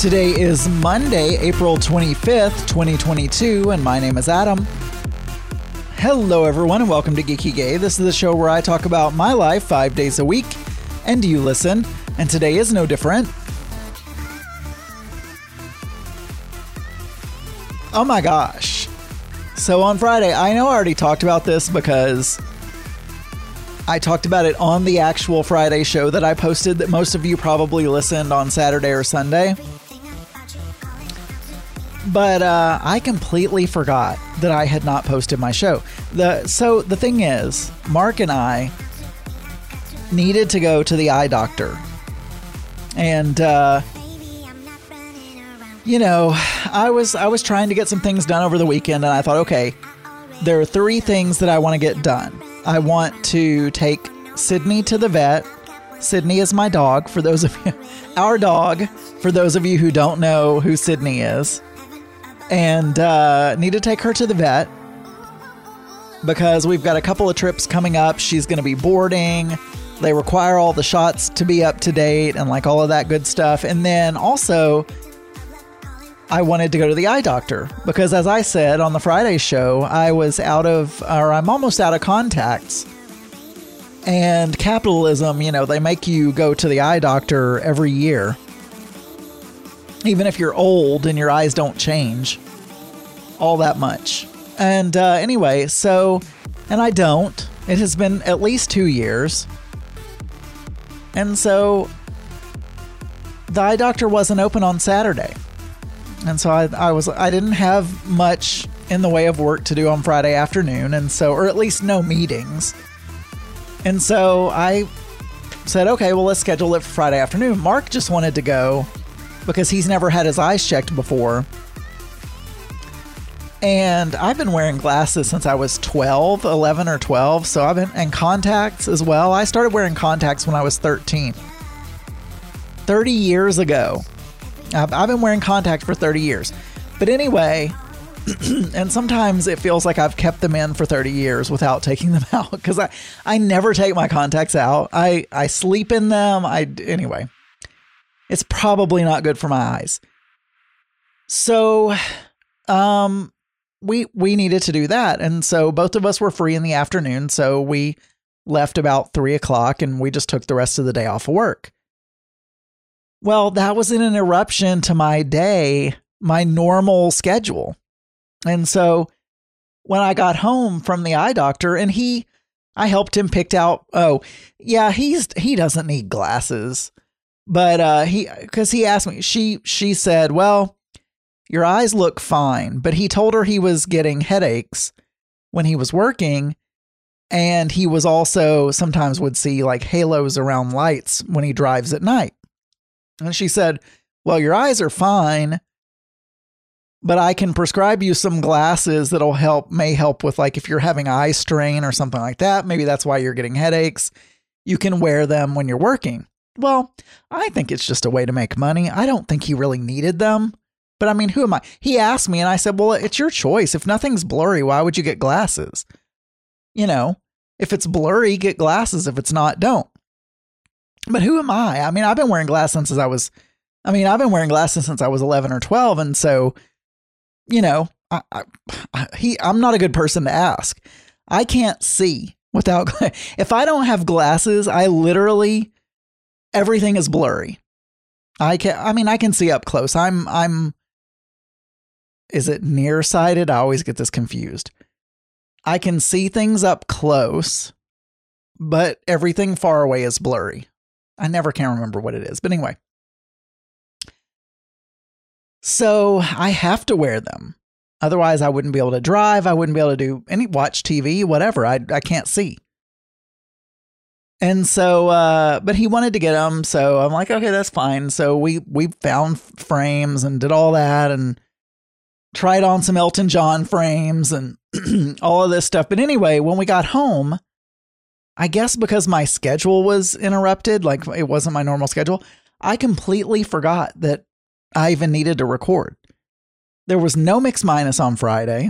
Today is Monday, April 25th, 2022, and my name is Adam. Hello, everyone, and welcome to Geeky Gay. This is the show where I talk about my life 5 days a week, and you listen, and today is no different. Oh my gosh. So on Friday, I know I already talked about this because I talked about it on the actual Friday show that I posted that most of you probably listened on Saturday or Sunday. But I completely forgot that I had not posted my show. So the thing is, Mark and I needed to go to the eye doctor. And, I was trying to get some things done over the weekend, and I thought, okay, there are 3 things that I want to get done. I want to take Sydney to the vet. Sydney is my dog, for those of you, our dog, for those of you who don't know who Sydney is. And need to take her to the vet because we've got a couple of trips coming up. She's going to be boarding. They require all the shots to be up to date and like all of that good stuff. And then also I wanted to go to the eye doctor because, as I said on the Friday show, I'm almost out of contacts. And capitalism, they make you go to the eye doctor every year. Even if you're old and your eyes don't change all that much. And anyway, and I don't. It has been at least 2 years. And so the eye doctor wasn't open on Saturday. And so I didn't have much in the way of work to do on Friday afternoon, or at least no meetings. And so I said, okay, well, let's schedule it for Friday afternoon. Mark just wanted to go because he's never had his eyes checked before. And I've been wearing glasses since I was 11 or 12. So I've been in contacts as well. I started wearing contacts when I was 13. 30 years ago. I've been wearing contacts for 30 years. But anyway, and sometimes it feels like I've kept them in for 30 years without taking them out because I never take my contacts out. I sleep in them. Anyway. It's probably not good for my eyes. So, we needed to do that. And so both of us were free in the afternoon. So we left about 3:00 and we just took the rest of the day off of work. Well, that was an interruption to my day, my normal schedule. And so when I got home from the eye doctor and I helped him pick out, he doesn't need glasses. But because he asked me, she said, well, your eyes look fine. But he told her he was getting headaches when he was working. And he was also sometimes would see like halos around lights when he drives at night. And she said, well, your eyes are fine, but I can prescribe you some glasses that'll may help with like if you're having eye strain or something like that. Maybe that's why you're getting headaches. You can wear them when you're working. Well, I think it's just a way to make money. I don't think he really needed them. But I mean, who am I? He asked me and I said, well, it's your choice. If nothing's blurry, why would you get glasses? If it's blurry, get glasses. If it's not, don't. But who am I? I mean, I've been wearing glasses since I was 11 or 12. And so, I'm not a good person to ask. I can't see without, if I don't have glasses, everything is blurry. I can see up close. Is it nearsighted? I always get this confused. I can see things up close, but everything far away is blurry. I never can remember what it is. But anyway. So I have to wear them. Otherwise I wouldn't be able to drive. I wouldn't be able to watch TV, whatever. I can't see. And so, but he wanted to get them. So I'm like, okay, that's fine. So we found frames and did all that and tried on some Elton John frames and all of this stuff. But anyway, when we got home, I guess because my schedule was interrupted, like it wasn't my normal schedule, I completely forgot that I even needed to record. There was no Mix Minus on Friday.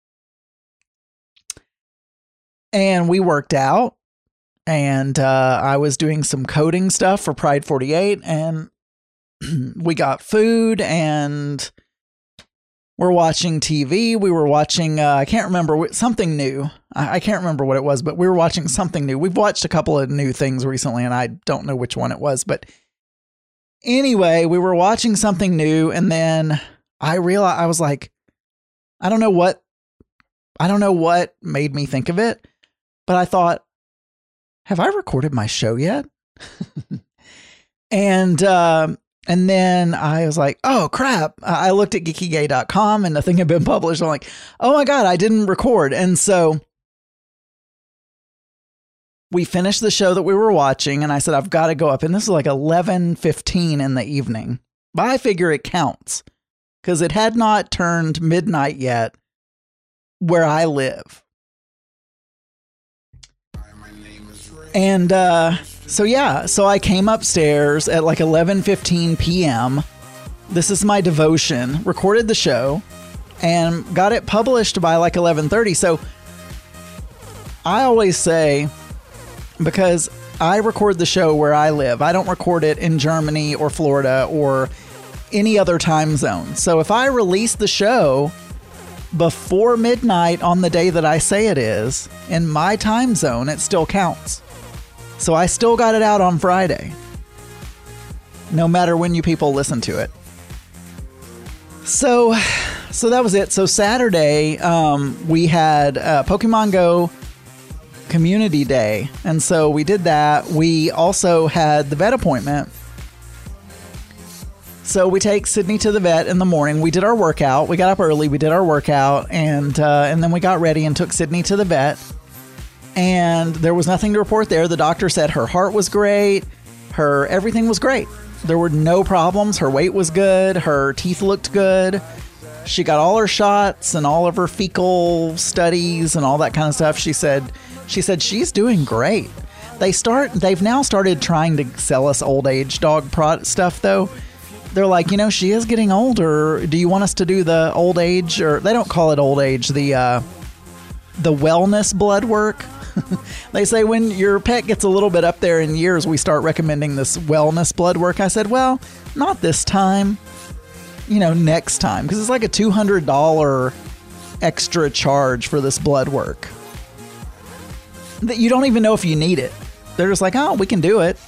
And we worked out. And I was doing some coding stuff for Pride 48, and we got food and we're watching TV. We were watching, I can't remember, something new. I can't remember what it was, but we were watching something new. We've watched a couple of new things recently, and I don't know which one it was. But anyway, we were watching something new, and then I realized, I was like, I don't know what made me think of it, but I thought, have I recorded my show yet? And then I was like, oh, crap. I looked at geekygay.com and nothing had been published. I'm like, oh, my God, I didn't record. And so we finished the show that we were watching, and I said, I've got to go up. And this is like 11:15 in the evening. But I figure it counts because it had not turned midnight yet where I live. And so I came upstairs at like 11:15 p.m. This is my devotion, recorded the show, and got it published by like 11:30. So I always say, because I record the show where I live, I don't record it in Germany or Florida or any other time zone. So if I release the show before midnight on the day that I say it is, in my time zone, it still counts. So I still got it out on Friday, no matter when you people listen to it. So that was it. So Saturday, we had Pokemon Go Community Day. And so we did that. We also had the vet appointment. So we take Sydney to the vet in the morning. We did our workout. We got up early. We did our workout, and then we got ready and took Sydney to the vet. And there was nothing to report there. The doctor said her heart was great. Everything was great. There were no problems. Her weight was good. Her teeth looked good. She got all her shots and all of her fecal studies and all that kind of stuff. She said she's doing great. They've now started trying to sell us old age dog stuff though. They're like, she is getting older. Do you want us to do the old age, or they don't call it old age, the wellness blood work? They say when your pet gets a little bit up there in years, we start recommending this wellness blood work. I said, well, not this time, next time, because it's like a $200 extra charge for this blood work that you don't even know if you need it. They're just like, oh, we can do it.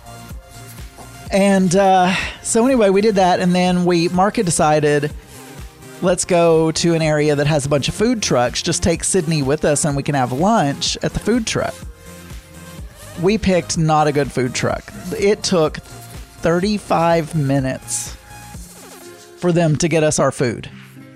And so anyway, we did that, and then Mark had decided, let's go to an area that has a bunch of food trucks. Just take Sydney with us and we can have lunch at the food truck. We picked not a good food truck. It took 35 minutes for them to get us our food.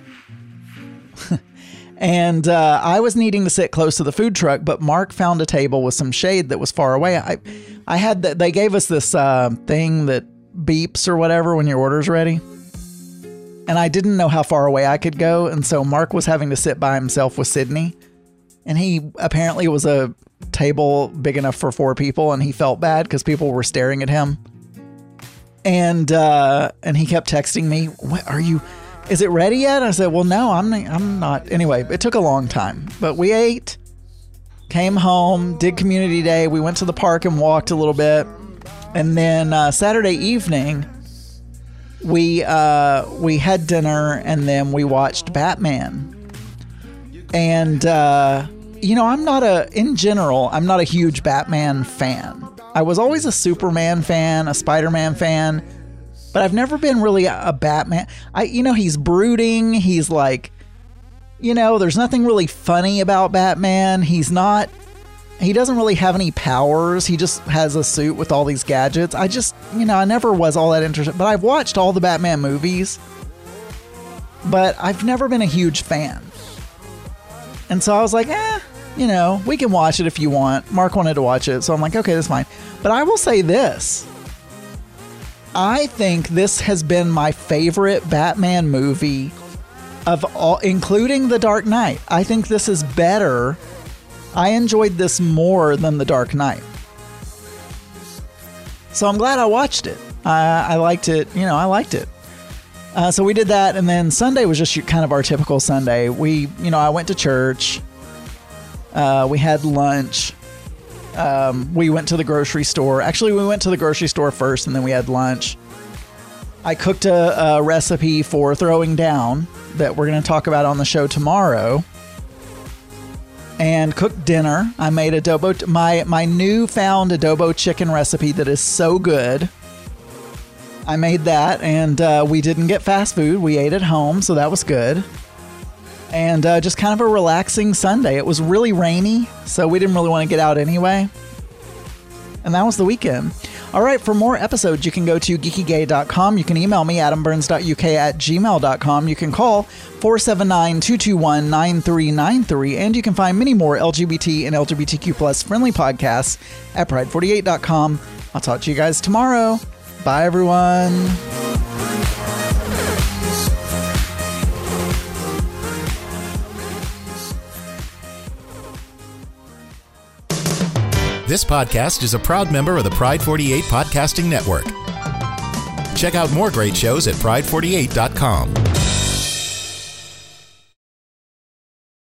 And I was needing to sit close to the food truck, but Mark found a table with some shade that was far away. I had that. They gave us this thing that beeps or whatever when your order's ready. And I didn't know how far away I could go. And so Mark was having to sit by himself with Sydney. And he apparently was a table big enough for 4 people. And he felt bad because people were staring at him. And he kept texting me, is it ready yet? I said, well, no, I'm not. Anyway, it took a long time. But we ate, came home, did community day. We went to the park and walked a little bit. And then Saturday evening, we had dinner, and then we watched Batman. And I'm not a huge Batman fan. I was always a Superman fan, a Spider-Man fan, but I've never been really a Batman. He's brooding. He's like, there's nothing really funny about Batman. He doesn't really have any powers. He just has a suit with all these gadgets. I never was all that interested. But I've watched all the Batman movies, but I've never been a huge fan. And so I was like, we can watch it if you want. Mark wanted to watch it, so I'm like, okay, that's fine. But I will say this. I think this has been my favorite Batman movie of all, including The Dark Knight. I think this is better. I enjoyed this more than The Dark Knight. So I'm glad I watched it. I liked it. I liked it. So we did that. And then Sunday was just kind of our typical Sunday. I went to church. We had lunch. We went to the grocery store. Actually, we went to the grocery store first, and then we had lunch. I cooked a recipe for throwing down that we're going to talk about on the show tomorrow. And cooked dinner. I made adobo, my newfound adobo chicken recipe that is so good. I made that, and we didn't get fast food. We ate at home, so that was good. And just kind of a relaxing Sunday. It was really rainy, so we didn't really want to get out anyway. And that was the weekend. All right, for more episodes, you can go to geekygay.com. You can email me, adamburns.uk@gmail.com. You can call 479-221-9393. And you can find many more LGBT and LGBTQ plus friendly podcasts at pride48.com. I'll talk to you guys tomorrow. Bye, everyone. This podcast is a proud member of the Pride 48 Podcasting Network. Check out more great shows at pride48.com.